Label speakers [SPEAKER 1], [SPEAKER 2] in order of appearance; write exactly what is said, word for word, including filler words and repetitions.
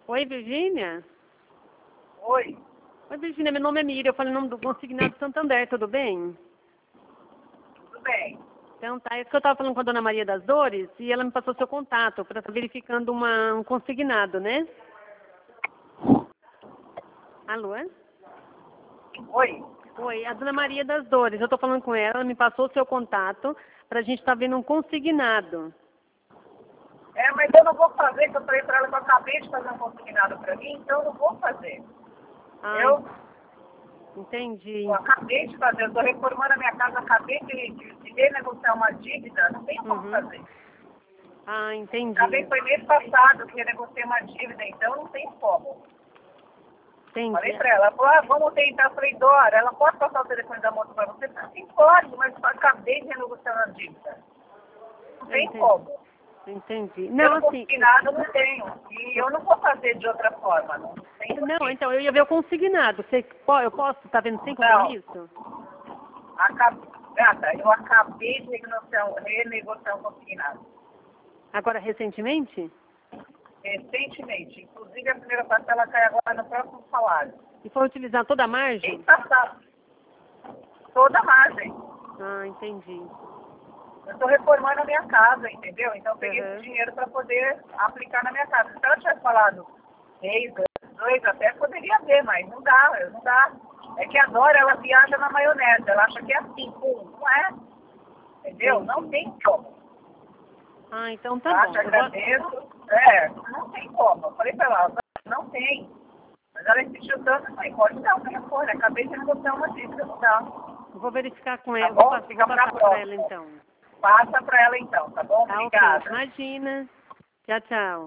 [SPEAKER 1] Oi, Virgínia?
[SPEAKER 2] Oi,
[SPEAKER 1] Oi, Virgínia, meu nome é Miriam, eu falei o nome do Consignado Santander, tudo bem?
[SPEAKER 2] tudo bem?
[SPEAKER 1] Então tá, é isso que eu estava falando com a Dona Maria das Dores e ela me passou seu contato para estar verificando uma, um consignado, né? Alô?
[SPEAKER 2] Oi.
[SPEAKER 1] Oi, a Dona Maria das Dores, eu estou falando com ela, ela me passou o seu contato para a gente estar vendo um consignado.
[SPEAKER 2] É, mas eu não vou fazer, que eu falei pra ela que eu acabei de fazer um consignado pra mim, então eu não vou fazer.
[SPEAKER 1] Ah,
[SPEAKER 2] Eu,
[SPEAKER 1] entendi.
[SPEAKER 2] eu acabei de fazer, eu tô reformando a minha casa, acabei de, de, de renegociar uma dívida, não tenho como
[SPEAKER 1] Uhum.
[SPEAKER 2] fazer.
[SPEAKER 1] Ah, entendi.
[SPEAKER 2] Acabei, foi mês passado que renegociei uma dívida, então não tem como.
[SPEAKER 1] Entendi.
[SPEAKER 2] Falei pra ela, ela falou, ah, vamos tentar. Eu falei, Dora, ela pode passar o telefone da moto pra você? Sim, pode, mas eu acabei de renegociar uma dívida. Não tem
[SPEAKER 1] Entendi.
[SPEAKER 2] como.
[SPEAKER 1] Entendi.
[SPEAKER 2] Eu
[SPEAKER 1] Não,
[SPEAKER 2] não
[SPEAKER 1] assim.
[SPEAKER 2] consignado não tenho. E eu não vou fazer de outra forma, não tem
[SPEAKER 1] Não,
[SPEAKER 2] porquê.
[SPEAKER 1] então, eu ia ver o consignado. Você, po- eu posso estar vendo sem
[SPEAKER 2] Não.
[SPEAKER 1] compromisso?
[SPEAKER 2] Acab... Gata, eu acabei de renegociar, renegociar um consignado.
[SPEAKER 1] Agora, recentemente?
[SPEAKER 2] Recentemente. Inclusive, a primeira parcela cai agora no próximo salário.
[SPEAKER 1] E foi utilizar toda a
[SPEAKER 2] Mês
[SPEAKER 1] margem?
[SPEAKER 2] passado. Toda a margem.
[SPEAKER 1] Ah, entendi.
[SPEAKER 2] Eu estou reformando a minha casa, entendeu? Então, eu peguei
[SPEAKER 1] Uhum.
[SPEAKER 2] esse dinheiro para poder aplicar na minha casa. Se ela tivesse falado seis, dois, até poderia ver, mas não dá, não dá. É que a Dora, ela viaja na maionese. Ela acha que é assim, pum, não é. Entendeu?
[SPEAKER 1] Entendi.
[SPEAKER 2] Não tem como.
[SPEAKER 1] Ah, então tá
[SPEAKER 2] Tá?
[SPEAKER 1] bom.
[SPEAKER 2] Te
[SPEAKER 1] Eu vou...
[SPEAKER 2] agradeço. É, não tem como. Eu falei pra ela, não tem. Mas ela insistiu tanto, eu falei, pode dar o telefone. Acabei de negociar uma dívida, não dá.
[SPEAKER 1] eu vou verificar com
[SPEAKER 2] Tá
[SPEAKER 1] ela.
[SPEAKER 2] bom?
[SPEAKER 1] Vou, passar,
[SPEAKER 2] Fica
[SPEAKER 1] vou
[SPEAKER 2] pra
[SPEAKER 1] passar para ela,
[SPEAKER 2] próxima.
[SPEAKER 1] então.
[SPEAKER 2] Passa pra ela então, tá bom?
[SPEAKER 1] Tá ok.
[SPEAKER 2] Obrigada.
[SPEAKER 1] Imagina. Tchau, tchau.